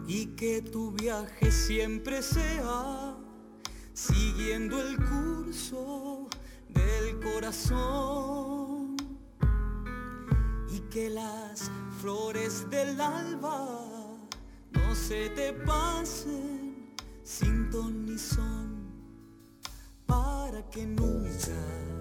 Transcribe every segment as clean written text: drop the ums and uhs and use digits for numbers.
y que tu viaje siempre sea siguiendo el curso del corazón y que las flores del alba no se te pasen sin ton ni son, para que nunca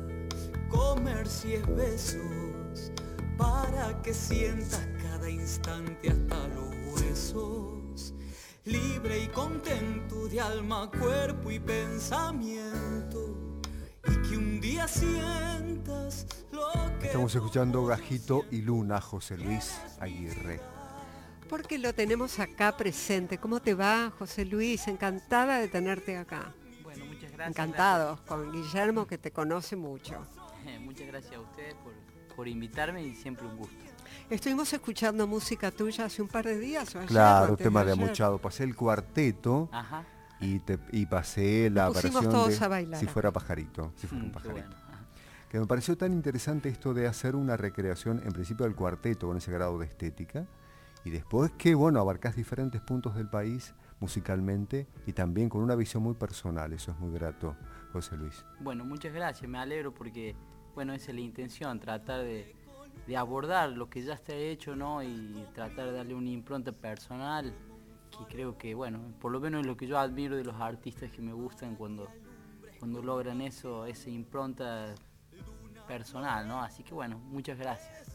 comercies besos, para que sientas cada instante hasta los huesos, libre y contento de alma, cuerpo y pensamiento, y que un día sientas lo que... Estamos escuchando Gajito y Luna, José Luis Aguirre. Porque lo tenemos acá presente. ¿Cómo te va, José Luis? Encantada de tenerte acá. Bueno, muchas gracias. Encantados, con Guillermo, que te conoce mucho. Muchas gracias a ustedes por invitarme y siempre un gusto. Estuvimos escuchando música tuya hace un par de días. ¿O ayer, Claro, antes tema de ayer? Amuchado. Pasé el cuarteto. Ajá. Y pasé la Nos pusimos versión todos de a bailar. Si fuera pajarito, si fuera un Qué pajarito. bueno. Ajá. Que me pareció tan interesante esto de hacer una recreación, en principio del cuarteto, con ese grado de estética, y después que, bueno, abarcás diferentes puntos del país musicalmente y también con una visión muy personal. Eso es muy grato, José Luis. Bueno, muchas gracias, me alegro porque, bueno, esa es la intención, tratar de abordar lo que ya está hecho, ¿no? Y tratar de darle una impronta personal, que creo que, bueno, por lo menos es lo que yo admiro de los artistas que me gustan cuando logran eso, esa impronta personal, ¿no? Así que, bueno, muchas gracias.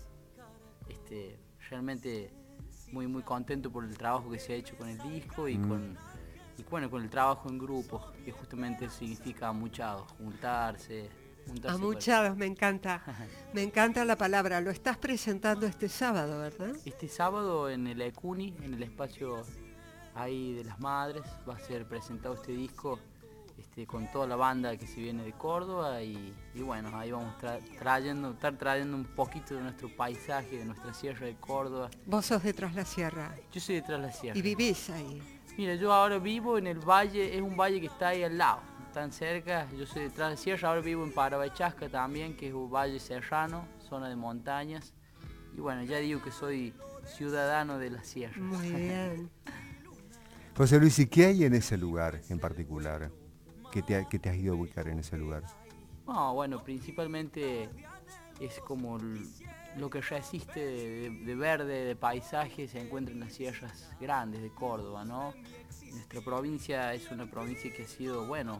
Realmente muy muy contento por el trabajo que se ha hecho con el disco y con el trabajo en grupo, que justamente significa amuchados, juntarse Amuchados, me encanta. Me encanta la palabra. Lo estás presentando este sábado, ¿verdad? Este sábado en el ECUNI, en el espacio ahí de las madres, va a ser presentado este disco con toda la banda que se viene de Córdoba y bueno, ahí vamos a estar trayendo un poquito de nuestro paisaje, de nuestra sierra de Córdoba. Vos sos de Tras la Sierra. Yo soy de Tras la Sierra. Y vivís ahí. Mira, yo ahora vivo en el valle, es un valle que está ahí al lado, tan cerca. Yo soy de Tras la Sierra, ahora vivo en Parabachasca también, que es un valle serrano, zona de montañas. Y bueno, ya digo que soy ciudadano de la sierra. Muy bien. José Luis, ¿y qué hay en ese lugar en particular? ¿Qué te has ido a ubicar en ese lugar? No, bueno, principalmente es como lo que resiste de verde, de paisaje, se encuentra en las sierras grandes de Córdoba, ¿no? Nuestra provincia es una provincia que ha sido, bueno,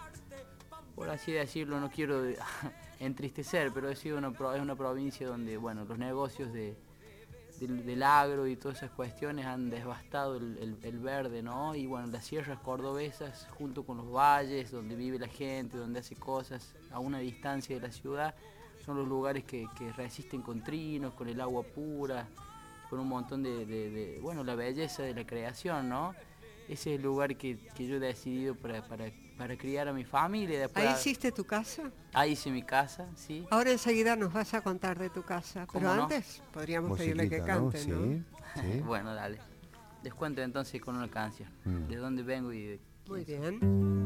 por así decirlo, no quiero entristecer, pero es una provincia donde, bueno, los negocios del agro y todas esas cuestiones han devastado el verde, ¿no? Y bueno, las sierras cordobesas, junto con los valles, donde vive la gente, donde hace cosas a una distancia de la ciudad, son los lugares que resisten con trinos, con el agua pura, con un montón bueno, la belleza de la creación, ¿no? Ese es el lugar que yo he decidido para criar a mi familia. Después, ¿Ahí hiciste tu casa? Ahí hice mi casa, sí. Ahora enseguida nos vas a contar de tu casa, pero ¿Cómo no? antes podríamos Musiquita, pedirle que cante, Sí, ¿no? sí. Bueno, dale. Les cuento entonces con una canción. De dónde vengo y de... Muy bien.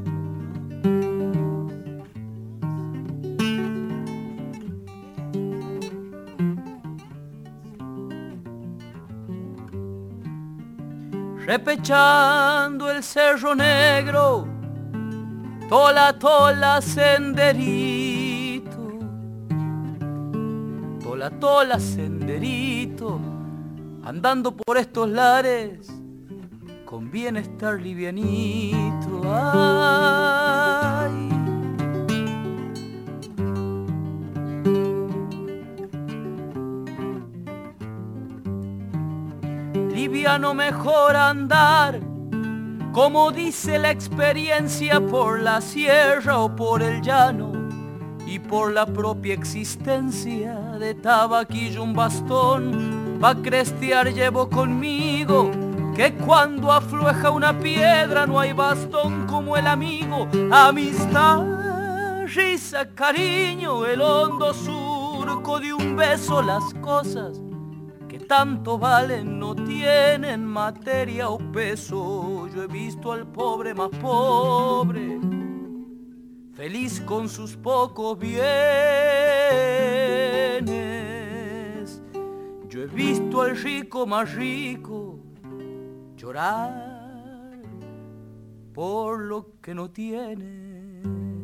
Repechando el cerro negro, tola tola senderito, tola senderito, andando por estos lares, conviene estar livianito. Ay. Liviano mejor andar, como dice la experiencia, por la sierra o por el llano, y por la propia existencia de tabaquillo un bastón, pa' crestear llevo conmigo, que cuando aflueja una piedra no hay bastón como el amigo. Amistad, risa, cariño, el hondo surco de un beso, las cosas que tanto valen no tienen materia o peso. Yo he visto al pobre más pobre, feliz con sus pocos bienes. Yo he visto al rico más rico llorar por lo que no tiene.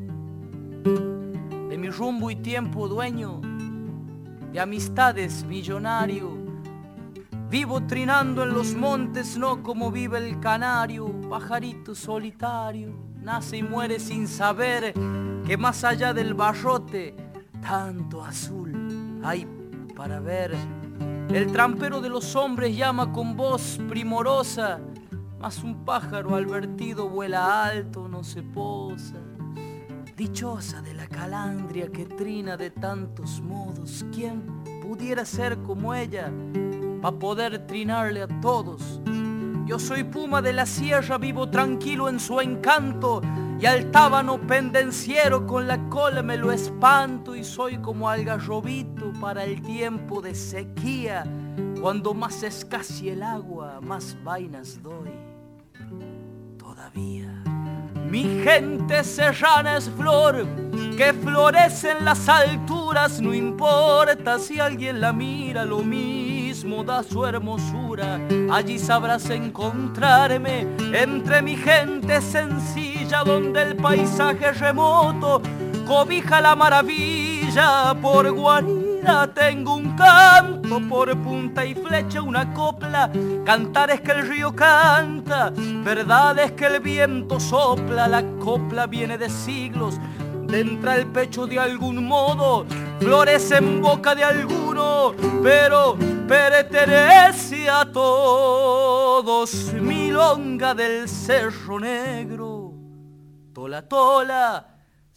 De mi rumbo y tiempo dueño, de amistades millonario, vivo trinando en los montes, no como vive el canario, pajarito solitario, nace y muere sin saber que más allá del barrote tanto azul hay para ver. El trampero de los hombres llama con voz primorosa, mas un pájaro advertido vuela alto, no se posa. Dichosa de la calandria que trina de tantos modos, ¿quién pudiera ser como ella pa' poder trinarle a todos? Yo soy puma de la sierra, vivo tranquilo en su encanto, y al tábano pendenciero con la cola me lo espanto, y soy como algarrobito para el tiempo de sequía, cuando más escasea el agua, más vainas doy todavía. Mi gente serrana es flor que florece en las alturas, no importa si alguien la mira, lo mismo da su hermosura. Allí sabrás encontrarme entre mi gente sencilla, donde el paisaje remoto cobija la maravilla. Por guarida tengo un canto, por punta y flecha una copla. Cantar es que el río canta, verdad es que el viento sopla. La copla viene de siglos, entra el pecho de algún modo, florece en boca de alguno, pero pertenece a todos. Milonga del Cerro Negro, tola tola,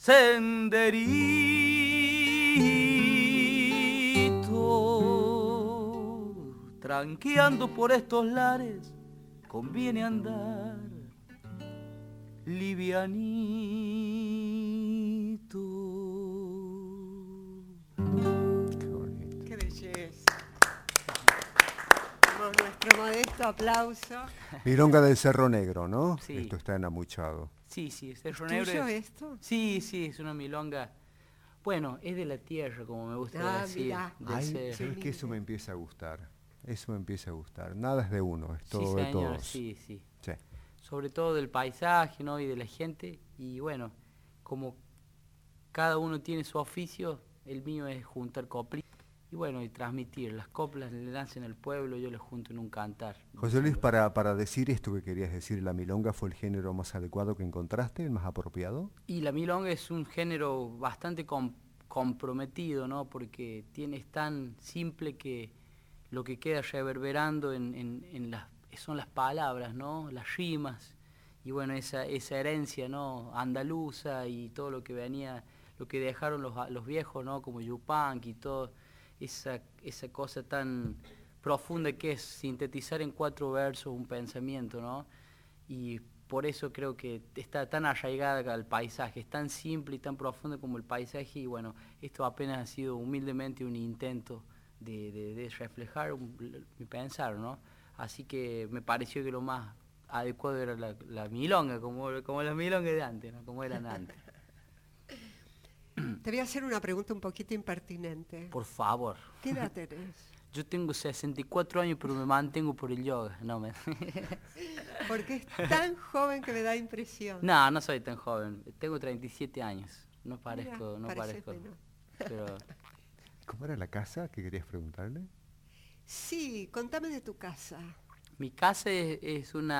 senderito. Tranqueando por estos lares conviene andar livianito. Qué bonito. Qué belleza. Damos nuestro modesto aplauso. Milonga del Cerro Negro, ¿no? Sí. Esto está enamuchado. Sí, sí, Cerro ¿Es Negro tuyo es... esto? Sí, sí, es una milonga. Bueno, es de la tierra, como me gusta decir. Mirá. del Ay, cerro. ¿sabes qué? Eso me empieza a gustar. Eso me empieza a gustar. Nada es de uno, es todo Sí, de señor, todos. sí, sí. Sí. Sobre todo del paisaje, ¿no? Y de la gente. Y bueno, como cada uno tiene su oficio, el mío es juntar coplitas. Y bueno, y transmitir. Las coplas le nacen al pueblo, yo las junto en un cantar. José Luis, para decir esto que querías decir, ¿la milonga fue el género más adecuado que encontraste, el más apropiado? Y la milonga es un género bastante comprometido, ¿no? Porque es tan simple que lo que queda reverberando son las palabras, ¿no? Las rimas. Y bueno, esa herencia, ¿no? Andaluza y todo lo que venía, lo que dejaron los viejos, ¿no? Como Yupanqui y todo, esa cosa tan profunda que es sintetizar en 4 versos un pensamiento, ¿no? Y por eso creo que está tan arraigada al paisaje, es tan simple y tan profundo como el paisaje, y bueno, esto apenas ha sido humildemente un intento de reflejar mi pensar, ¿no? Así que me pareció que lo más adecuado era la milonga, como las milongas de antes, ¿no? Como eran antes. Te voy a hacer una pregunta un poquito impertinente. Por favor. ¿Qué edad tenés? Yo tengo 64 años, pero me mantengo por el yoga. Porque es tan joven que me da impresión. No soy tan joven. Tengo 37 años. No parezco, Mira, parecete, no. Pero ¿Cómo era la casa que querías preguntarle? Sí, contame de tu casa. mi casa es un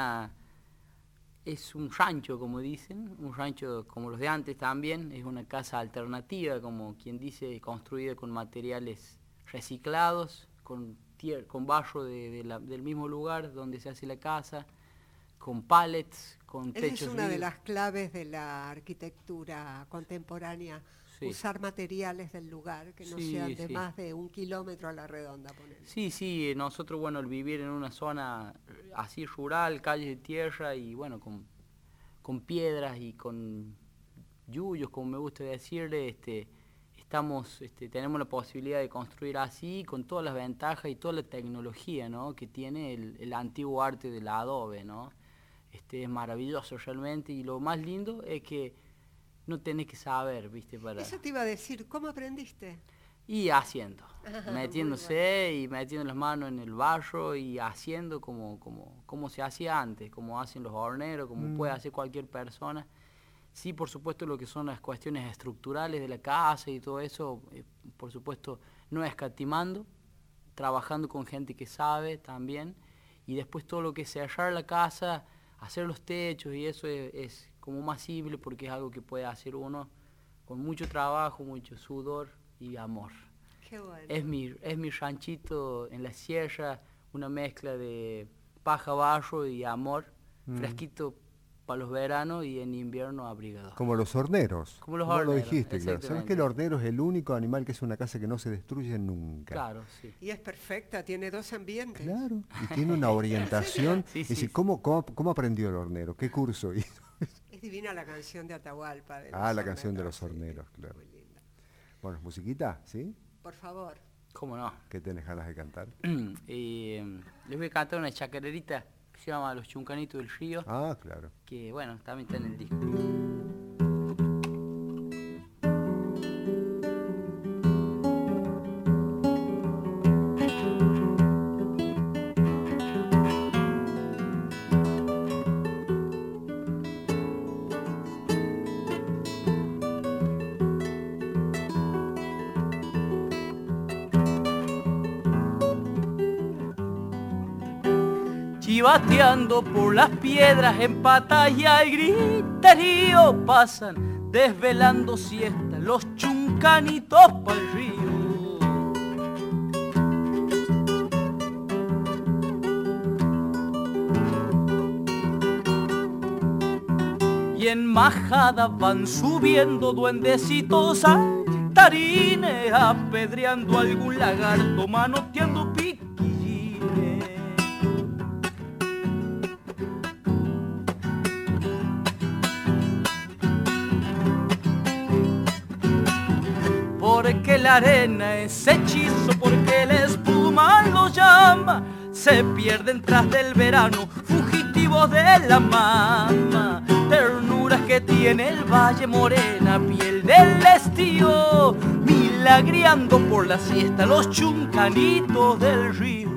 rancho, como dicen, un rancho como los de antes también. Es una casa alternativa, como quien dice, construida con materiales reciclados, con barro del mismo lugar donde se hace la casa, con pallets, con techos. Esa es una de vivos. las claves de la arquitectura contemporánea, Sí. usar materiales del lugar que no Sí, sean de sí. más de 1 kilómetro a la redonda, ponele. Sí, nosotros, bueno, al vivir en una zona así rural, calles de tierra y bueno, con piedras y con yuyos, como me gusta decirle, tenemos la posibilidad de construir así, con todas las ventajas y toda la tecnología, ¿no? Que tiene el antiguo arte del adobe, ¿no? Es maravilloso realmente, y lo más lindo es que no tenés que saber, ¿viste? Eso te iba a decir, ¿cómo aprendiste? Y haciendo, Muy metiéndose y metiendo las manos en el barro y haciendo como se hacía antes, como hacen los horneros, como puede hacer cualquier persona. Sí, por supuesto, lo que son las cuestiones estructurales de la casa y todo eso, por supuesto, no escatimando, trabajando con gente que sabe también, y después todo lo que es cerrar la casa, hacer los techos, y eso es como más simple porque es algo que puede hacer uno con mucho trabajo, mucho sudor y amor. Qué bueno. Es mi ranchito en la sierra, una mezcla de paja, barro y amor, fresquito para los veranos y en invierno abrigador. Como los horneros. Como los Vos lo horneros, dijiste, claro. ¿Sabes exactamente. que el hornero es el único animal que es una casa que no se destruye nunca? Claro, sí. Y es perfecta, tiene 2 ambientes. Claro, y tiene una orientación. Sí, Es sí, decir, sí. ¿cómo aprendió el hornero? ¿Qué curso hizo? Es divina la canción de Atahualpa. De Ah, los la canción de los horneros, sí, horneros, claro. muy linda. Bueno, musiquita, ¿sí? Por favor. ¿Cómo no? ¿Qué tenés ganas de cantar? Les voy a cantar una chacarerita que se llama Los Chuncanitos del Río, Ah, claro. que bueno, también está en el disco. Chivateando por las piedras en batalla y griterío pasan, desvelando siesta los chuncanitos pa'l río. Y en majada van subiendo duendecitos saltarines, apedreando algún lagarto, manoteando piquillines. Porque la arena es hechizo, porque la espuma los llama, se pierden tras del verano, fugitivos de la mama. Ternuras que tiene el valle morena, piel del estío, milagreando por la siesta los chuncanitos del río.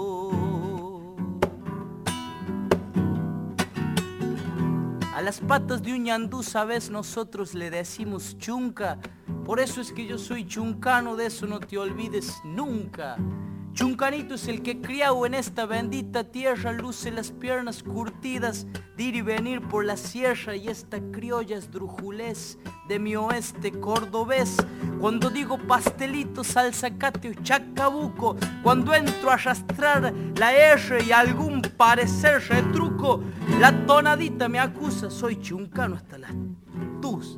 A las patas de un ñandú, sabes, nosotros le decimos chunca. Por eso es que yo soy chuncano, de eso no te olvides nunca. Chuncanito es el que criado en esta bendita tierra, luce las piernas curtidas de ir y venir por la sierra, y esta criolla esdrújulez de mi oeste cordobés. Cuando digo pastelito, salzacate o chacabuco, cuando entro a arrastrar la R y algún parecer retruco, la tonadita me acusa, soy chuncano hasta las tuzas.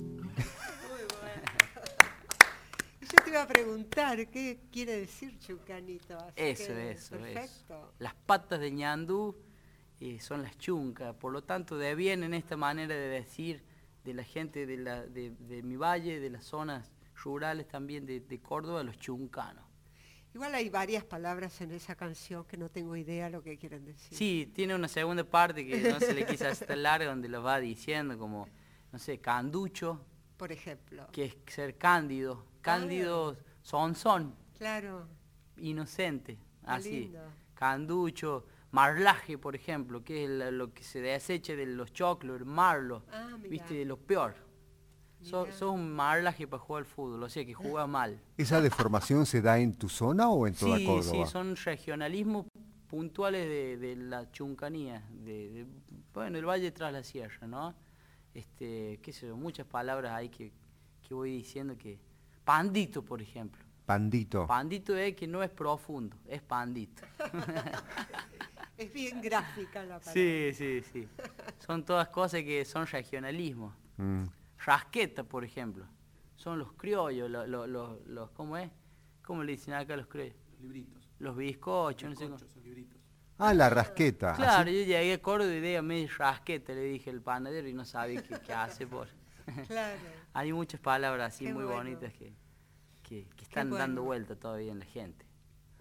Yo te iba a preguntar, ¿qué quiere decir chucanito? Así Eso, que, eso. perfecto. Las patas de ñandú son las chuncas, por lo tanto devienen esta manera de decir de la gente de mi valle, de las zonas rurales también de Córdoba, los chuncanos. Igual hay varias palabras en esa canción que no tengo idea lo que quieren decir. Sí, tiene una segunda parte que no se le quiso hacer larga, donde lo va diciendo como, no sé, canducho, Por ejemplo. que es ser cándido, cándido son, Claro. inocente, Qué así. lindo. Canducho, marlaje, por ejemplo, que es lo que se desecha de los choclos, el marlo, Ah, mirá. viste, de lo peor. Mirá. Sos un marlaje para jugar al fútbol, o sea que juega mal. ¿Esa deformación se da en tu zona o en toda Sí, Córdoba? sí, son regionalismos puntuales de la chuncanía, bueno, el valle tras la sierra, ¿no? Qué sé yo, muchas palabras hay que voy diciendo que... Pandito, por ejemplo. Pandito. Pandito es que no es profundo, es pandito. Es bien gráfica la palabra. Sí, sí, sí. Son todas cosas que son regionalismos. Mm. Rasqueta, por ejemplo. Son los criollos, los ¿cómo es? ¿Cómo le dicen acá los criollos? Los libritos. Los bizcochos, no sé cómo. Son libritos. Ah, la rasqueta. Claro, Así- yo llegué a Córdoba y de medio rasqueta, le dije al panadero y no sabía qué hace por... Claro. Hay muchas palabras así Qué muy bueno. bonitas que están bueno. dando vuelta todavía en la gente.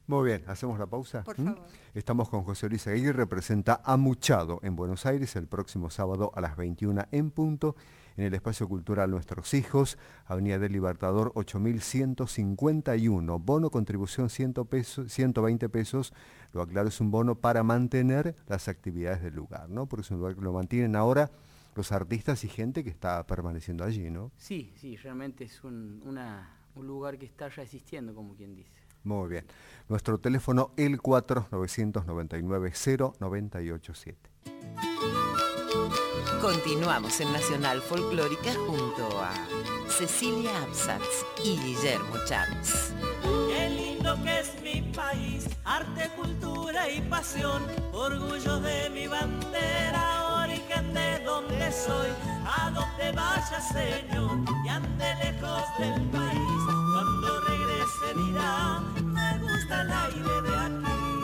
Muy bien, hacemos la pausa. Por favor. Estamos con José Luis Aguirre, representa Amuchado en Buenos Aires el próximo sábado a las 21 en punto en el Espacio Cultural Nuestros Hijos, Avenida del Libertador 8151. Bono contribución 120 pesos. Lo aclaro, es un bono para mantener las actividades del lugar, ¿no? Porque es un lugar que lo mantienen ahora los artistas y gente que está permaneciendo allí, ¿no? Sí, realmente es un lugar que está resistiendo, como quien dice. Muy bien. Nuestro teléfono el 4999-0987. Continuamos en Nacional Folclórica junto a Cecilia Absatz y Guillermo Chávez. Qué lindo que es mi país, arte, cultura y pasión, orgullo de mi bandera, origen de donde soy, a donde vaya señor, y ande lejos del país, cuando regrese dirá, me gusta el aire de aquí.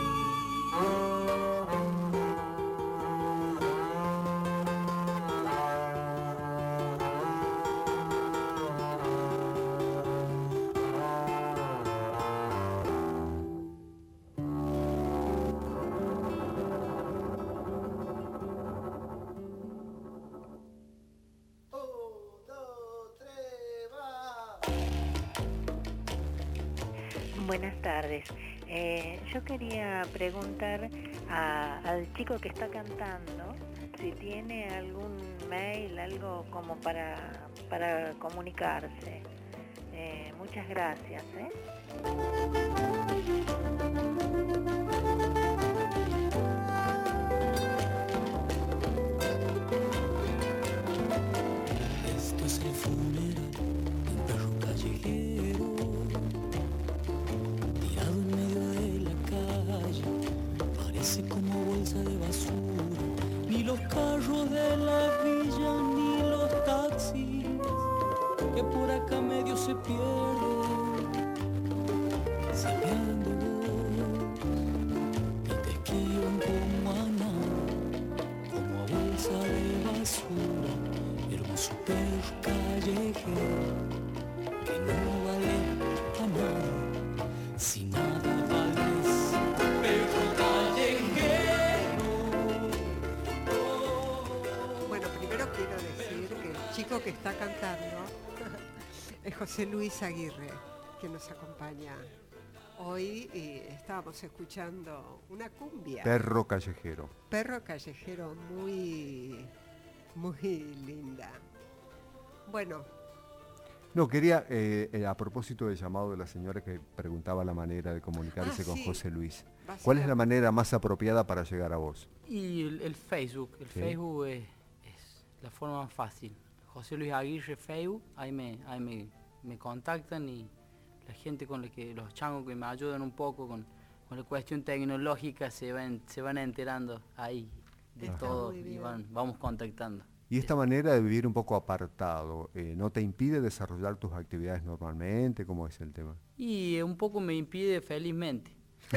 Buenas tardes. Yo quería preguntar al chico que está cantando si tiene algún mail, algo como para comunicarse. Muchas gracias. Esto es el funeral de un perro callejero, tirado en medio de la calle, parece como bolsa de basura. Ni los carros de la villa, ni los taxis, que por acá medio se pierden, sabiéndolo, y te esquivan como a nada, como a bolsa de basura. Hermoso perro callejero, que no vale a nada, si nada vales, perro callejero. Bueno, primero quiero decir que el chico que está cantando es José Luis Aguirre, que nos acompaña hoy, y estábamos escuchando una cumbia. Perro callejero. Perro callejero, muy linda. Bueno, No, quería, a propósito del llamado de la señora que preguntaba la manera de comunicarse con sí. José Luis. ¿Cuál es Básicamente. la manera más apropiada para llegar a vos? Y el Facebook, Facebook es la forma más fácil. José Luis Aguirre Facebook, ahí me contactan, y la gente con la que, los changos que me ayudan un poco con la cuestión tecnológica se van enterando ahí de Está todo muy y bien. vamos contactando. Y esta manera de vivir un poco apartado, ¿no te impide desarrollar tus actividades normalmente? ¿Cómo es el tema? Y un poco me impide felizmente.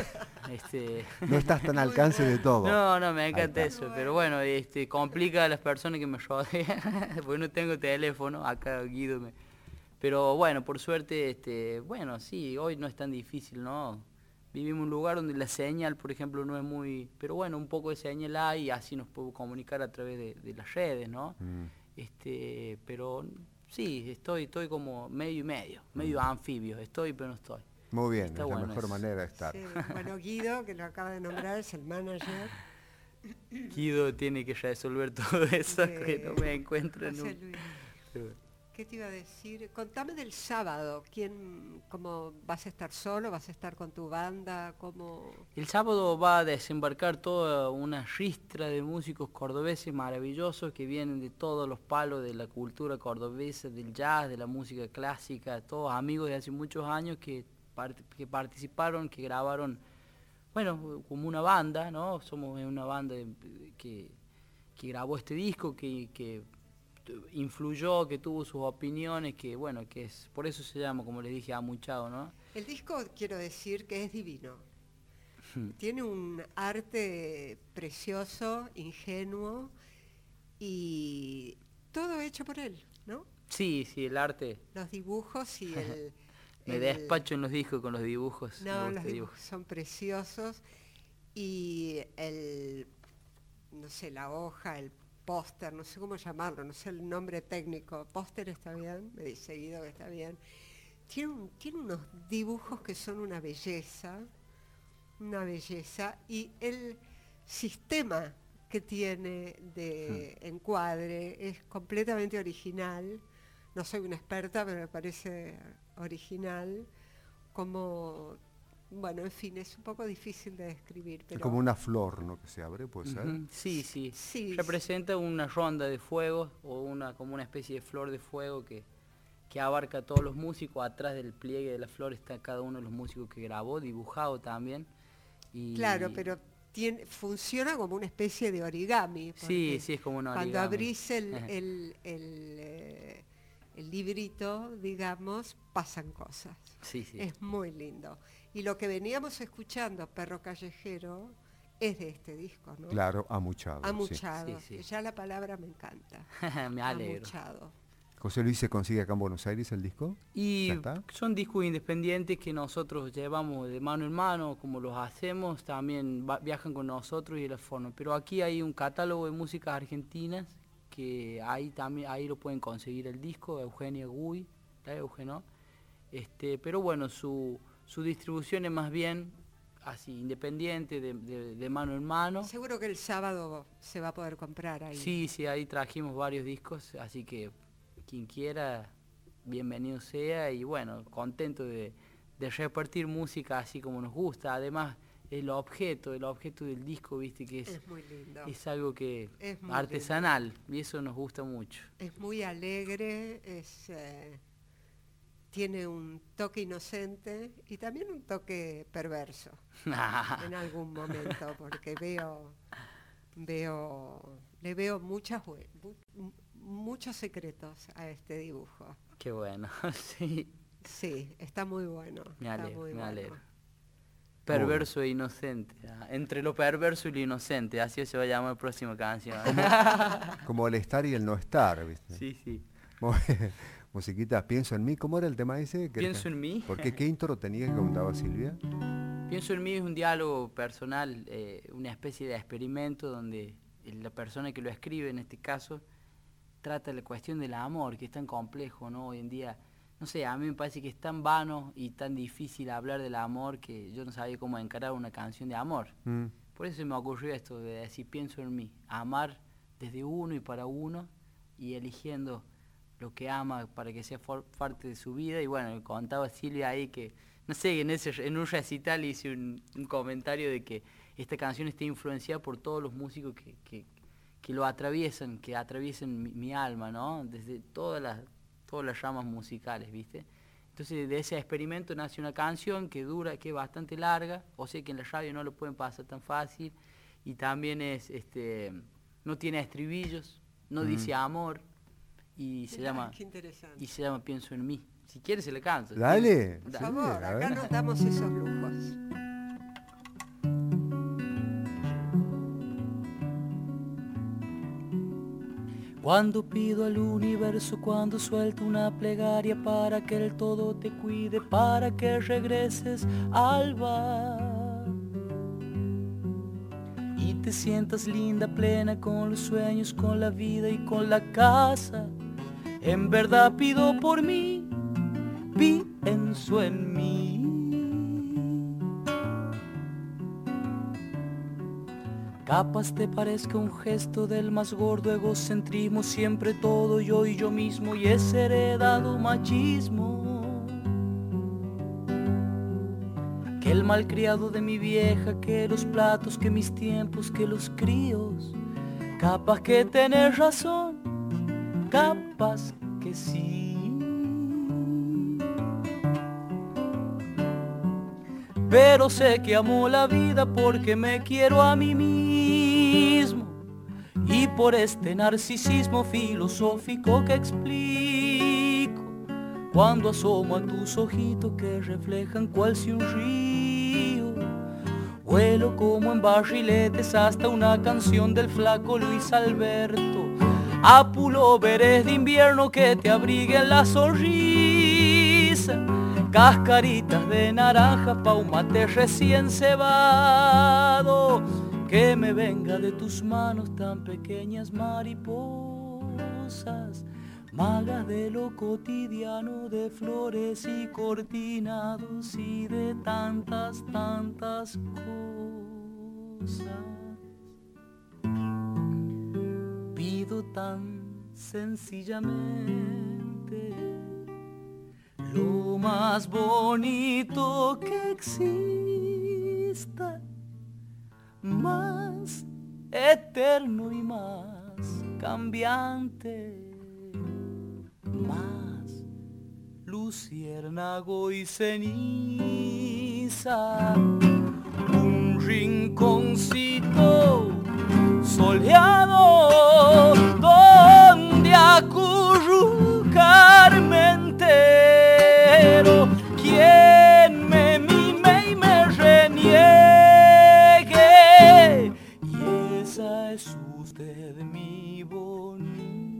No estás tan al alcance de todo. No, me encanta Ahí está. eso, pero bueno, complica a las personas que me rodean, porque no tengo teléfono, acá Guido Pero bueno, por suerte, bueno, sí, hoy no es tan difícil, ¿no? Vivimos en un lugar donde la señal, por ejemplo, no es muy... Pero bueno, un poco de señal hay, y así nos podemos comunicar a través de las redes, ¿no? Pero sí, estoy como medio y medio anfibio, estoy pero no estoy. Muy bien, Está es la bueno mejor eso. manera de estar. sí, bueno, Guido, que lo acaba de nombrar, es el manager Guido tiene que resolver todo eso, de que no me encuentro en José un... Luis. Pero- ¿Qué te iba a decir? Contame del sábado. ¿Cómo vas a estar solo? ¿Vas a estar con tu banda? ¿Cómo? El sábado va a desembarcar toda una ristra de músicos cordobeses maravillosos que vienen de todos los palos de la cultura cordobesa, del jazz, de la música clásica, todos amigos de hace muchos años que participaron, que grabaron, bueno, como una banda, ¿no? Somos una banda que grabó este disco, que influyó, que tuvo sus opiniones, que bueno, que es, por eso se llama, como les dije, Amuchado, ¿no? El disco, quiero decir, que es divino. Tiene un arte precioso, ingenuo, y todo hecho por él, ¿no? Sí, el arte. Los dibujos y Me despacho en los discos con los dibujos. No, los dibujos son preciosos. Y no sé, la hoja, el póster, no sé cómo llamarlo, no sé el nombre técnico. Póster está bien, me dice Guido que está bien. Tiene unos dibujos que son una belleza, y el sistema que tiene de encuadre es completamente original. No soy una experta, pero me parece original. Como, bueno, en fin, es un poco difícil de describir. Pero... Es como una flor, ¿no? Que se abre, ¿puede ser? Sí. Representa una ronda de fuego o como una especie de flor de fuego que abarca a todos los músicos. Atrás del pliegue de la flor está cada uno de los músicos que grabó, dibujado también. Claro, pero funciona como una especie de origami. Sí, es como un origami. Cuando abrís el librito, digamos, pasan cosas. Sí. Es muy lindo. Y lo que veníamos escuchando, Perro Callejero, es de este disco, ¿no? Claro, Amuchado. Amuchado. Sí. Ya la palabra me encanta. Me alegro. Amuchado. José Luis, ¿se consigue acá en Buenos Aires el disco? Y son discos independientes que nosotros llevamos de mano en mano, como los hacemos, también viajan con nosotros y la forma. Pero aquí hay un catálogo de músicas argentinas que ahí lo pueden conseguir el disco, Eugenia Guy, Eugenio. Pero bueno, su distribución es más bien así, independiente, de mano en mano. Seguro que el sábado se va a poder comprar ahí. Sí, ahí trajimos varios discos, así que quien quiera, bienvenido sea, y bueno, contento de repartir música así como nos gusta. Además, el objeto del disco, viste, que es muy lindo. Es algo que es artesanal, lindo. Y eso nos gusta mucho. Es muy alegre, tiene un toque inocente y también un toque perverso en algún momento, porque le veo muchos secretos a este dibujo. Qué bueno, sí. Sí, está muy bueno. Me alegro. Perverso e inocente. Entre lo perverso y lo inocente, así se va a llamar la próxima canción. Como el estar y el no estar, ¿viste? Sí. Musiquita, Pienso en mí. ¿Cómo era el tema ese? Pienso en mí. ¿Por qué intro tenía que contaba Silvia? Pienso en mí es un diálogo personal, una especie de experimento donde la persona que lo escribe, en este caso, trata la cuestión del amor, que es tan complejo, ¿no? Hoy en día, no sé, a mí me parece que es tan vano y tan difícil hablar del amor que yo no sabía cómo encarar una canción de amor. Por eso se me ocurrió esto de decir, pienso en mí, amar desde uno y para uno y eligiendo lo que ama para que sea parte de su vida. Y bueno, contaba Silvia ahí que, no sé, en un recital hice un comentario de que esta canción está influenciada por todos los músicos que lo atraviesan, que atraviesan mi alma, ¿no? Desde todas las ramas musicales, ¿viste? Entonces de ese experimento nace una canción que es bastante larga, o sea que en la radio no lo pueden pasar tan fácil, y también no tiene estribillos, no dice amor, y se llama Pienso en mí. Si quieres se le canto. Dale. Por favor, acá nos damos esos lujos. Cuando pido al universo, cuando suelto una plegaria para que el todo te cuide, para que regreses al bar y te sientas linda, plena con los sueños, con la vida y con la casa. En verdad pido por mí, pienso en mí. Capaz te parezca un gesto del más gordo egocentrismo, siempre todo yo y yo mismo, y ese heredado machismo. Que el malcriado de mi vieja, que los platos, que mis tiempos, que los críos. Capaz que tenés razón, capaz que sí. Pero sé que amo la vida porque me quiero a mí mismo y por este narcisismo filosófico que explico cuando asomo a tus ojitos que reflejan cual si un río. Vuelo como en barriletes hasta una canción del flaco Luis Alberto, a pulóveres de invierno que te abriguen la sonrisa. cascaritas de naranja pa' un mate recién cebado, que me venga de tus manos tan pequeñas mariposas, magas de lo cotidiano, de flores y cortinados y de tantas, tantas cosas. Pido tan sencillamente lo más bonito que exista, más eterno y más cambiante, más luciérnago y ceniza, un rinconcito soleado donde acurrucarme entero, quien me mime y me reniegue, y esa es usted mi bonita.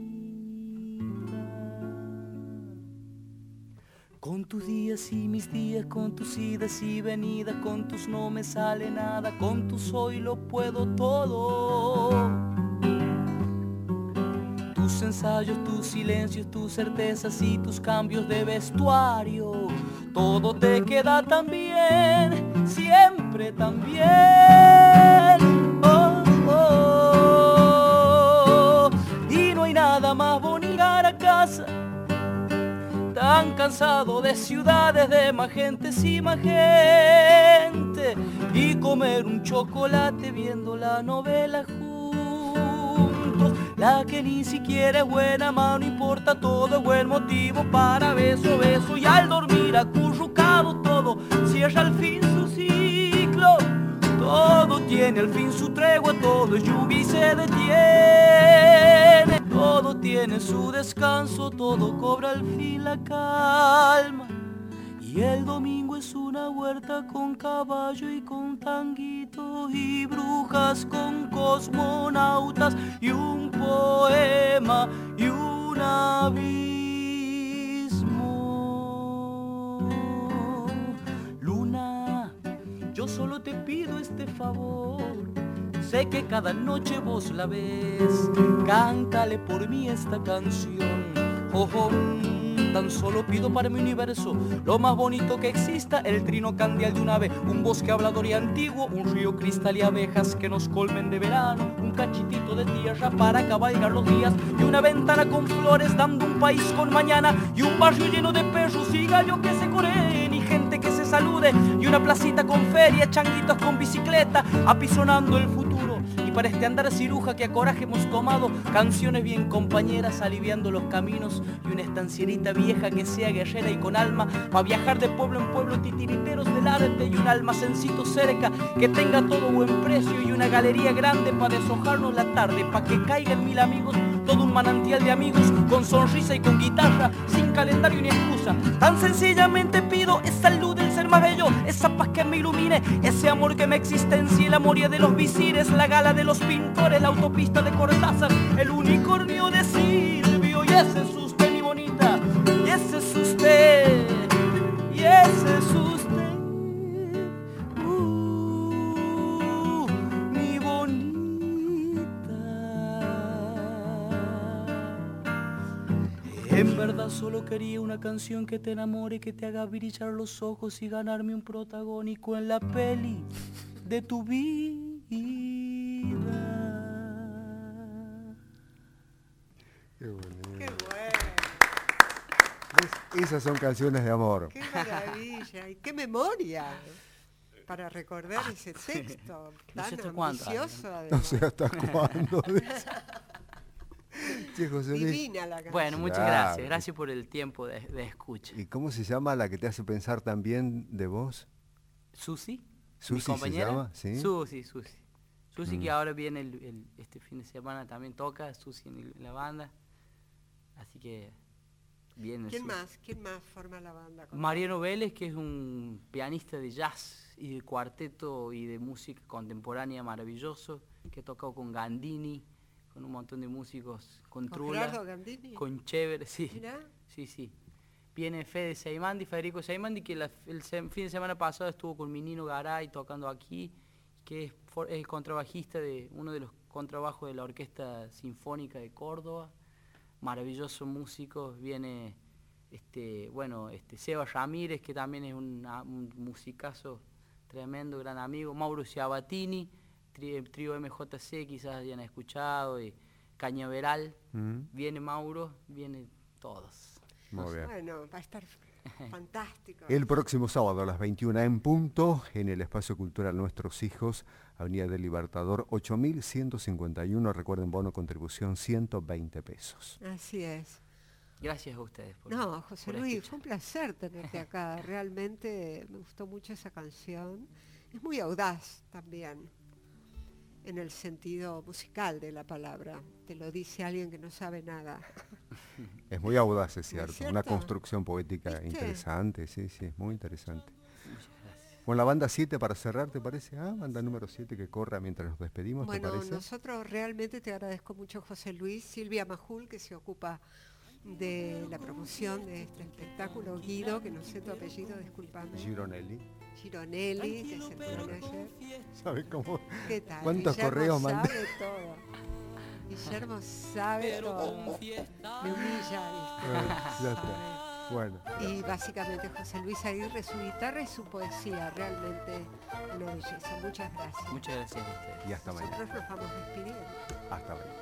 Con tus días y mis días, con tus idas y venidas, con tus no me sale nada, con tus hoy lo puedo todo. Tus ensayos, tus silencios, tus certezas y tus cambios de vestuario, todo te queda tan bien, siempre tan bien. Oh, oh, oh. Y no hay nada más bonito llegar a casa, tan cansado de ciudades, de más gente y más gente, y comer un chocolate viendo la novela juntos, la que ni siquiera es buena, más no importa, todo es buen motivo para beso, beso, y al dormir acurrucado todo cierra al fin su ciclo, todo tiene al fin su tregua, todo es lluvia y se detiene, todo tiene su descanso, todo cobra al fin la calma. Y el domingo es una huerta con caballo y con tanguitos y brujas con cosmonautas y un poema y un abismo. Luna, yo solo te pido este favor, sé que cada noche vos la ves, cántale por mí esta canción. Oh, oh, tan solo pido para mi universo lo más bonito que exista, el trino candial de un ave, un bosque hablador y antiguo, un río cristal y abejas que nos colmen de verano, un cachitito de tierra para cabalgar los días y una ventana con flores dando un país con mañana y un barrio lleno de perros y gallos que se coreen y gente que se salude y una placita con feria, changuitos con bicicleta apisonando el futuro. Y para este andar ciruja que a coraje hemos tomado, canciones bien compañeras aliviando los caminos y una estancierita vieja que sea guerrera y con alma, para viajar de pueblo en pueblo, titiriteros del arte y un almacencito cerca que tenga todo buen precio y una galería grande para deshojarnos la tarde, para que caigan 1000 amigos, todo un manantial de amigos con sonrisa y con guitarra, sin calendario ni excusa. Tan sencillamente pido esa luz del ser más bello, esa paz que me ilumine, ese amor que me existencia, la moria de los visires, la gala de los pintores, la autopista de Cortázar, el unicornio de Silvio, y ese es usted mi bonita, y ese es usted, y ese es usted, mi bonita. En verdad solo quería una canción que te enamore, que te haga brillar los ojos y ganarme un protagónico en la peli de tu vida. Qué bueno. Qué bueno. Esas son canciones de amor. Qué maravilla y qué memoria para recordar ese texto No sé hasta tan cuándo. ambicioso. No además. sé hasta cuándo. Che, José Luis, Divina la canción. Bueno, muchas Claro. gracias. Gracias por el tiempo de escucha. ¿y cómo se llama la que te hace pensar también de vos? Susi, mi ¿Susi se compañera. llama? ¿Sí? Susi. Susi que ahora viene este fin de semana también toca, Susi en la banda. Así que viene. ¿Quién Susi. más? ¿Quién más forma la banda? Mariano Vélez, que es un pianista de jazz y de cuarteto y de música contemporánea maravilloso, que ha tocado con Gandini, con un montón de músicos, con ¿Con Trula, Gerardo Gandini? con Chévere, sí. Mirá. Sí. Viene Federico Seimandi, que el fin de semana pasado estuvo con Minino Garay tocando aquí, que es el contrabajista de uno de los contrabajos de la Orquesta Sinfónica de Córdoba. Maravilloso músico. Viene Seba Ramírez, que también es un musicazo tremendo, gran amigo. Mauro Ciabatini, trío MJC, quizás hayan escuchado, y Cañaveral. Viene Mauro, vienen todos. Muy bien. Bueno, va a estar fantástico. El próximo sábado a las 21 en punto, en el Espacio Cultural Nuestros Hijos, Avenida del Libertador, 8.151. Recuerden, bono contribución, 120 pesos. Así es. Gracias a ustedes. No, José Luis, fue un placer tenerte acá. Realmente me gustó mucho esa canción. Es muy audaz también, en el sentido musical de la palabra. Te lo dice alguien que no sabe nada. Es muy audaz, es cierto. cierto? Una construcción poética ¿Viste? interesante, sí, es muy interesante. Muchas gracias. Bueno, la banda 7 para cerrar, ¿te parece? Banda número 7 que corra mientras nos despedimos, ¿te Bueno, parece? nosotros realmente te agradezco mucho, José Luis. Silvia Majul, que se ocupa de la promoción de este espectáculo. Guido, que no sé tu apellido, discúlpame. Gironelli. Gironelli, que es el manager. ¿Sabes cómo? ¿Qué tal? ¿Cuántos Guillermo correos mandé? sabe todo. Guillermo sabe todo. Me humilla, Ya está. Bueno, Y básicamente José Luis Aguirre, su guitarra y su poesía, realmente una belleza. Muchas gracias. Muchas gracias a ustedes. y hasta mañana. Nosotros nos vamos despidiendo. Hasta mañana.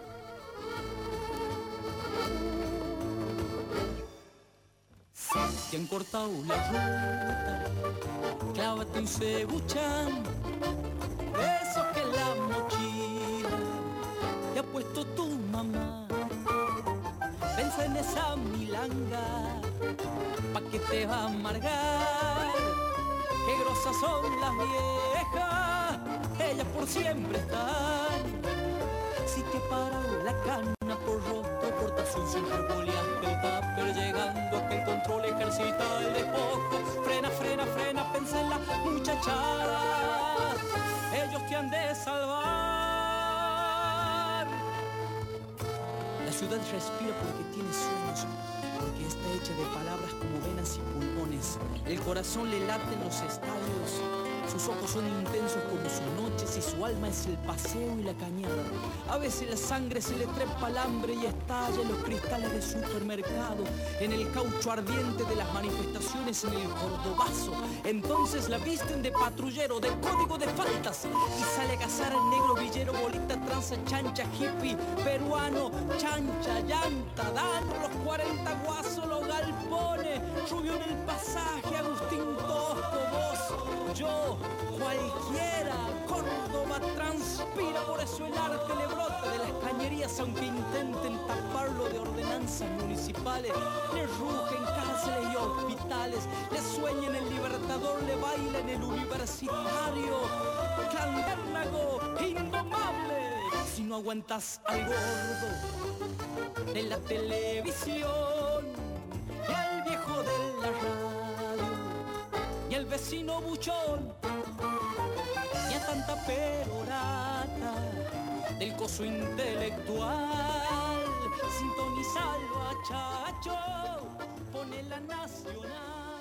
Te han cortado la ruta, clávate un cebuchán, de esos que en la mochila te ha puesto tu mamá. Pensa en esa milanga, pa' que te va a amargar. Qué grosas son las viejas, ellas por siempre están. Si te paran la cana por roto, portación sin arboleaste el tupper, llegando a que el control ejercita el despojo. Frena, frena, frena, pensa en la muchachada, ellos te han de salvar. La ciudad respira porque tiene sueños, porque está hecha de palabras como venas y pulmones. El corazón le late en los estadios, sus ojos son intensos como sus noches y su alma es el paseo y la cañada. A veces la sangre se le trepa al hambre y estalla en los cristales de supermercado, en el caucho ardiente de las manifestaciones en el Cordobazo. Entonces la visten de patrullero, de código de faltas, y sale a cazar al negro villero, bolita, tranza, chancha, hippie, peruano, chancha, llanta, dan los 40 guasos, los galpones, rubio en el pasaje, Agustín Tosco, vos, yo, cualquiera. Córdoba transpira, por eso el arte le brota de las cañerías, aunque intenten taparlo de ordenanzas municipales. Le rugen cárceles y hospitales, le sueñan el Libertador, le bailan el Universitario. Clandérnago, indomable, si no aguantas al gordo de la televisión y al viejo de la radio y al vecino buchón y a tanta perorata del coso intelectual, sintonizalo a Chacho, pone la nacional.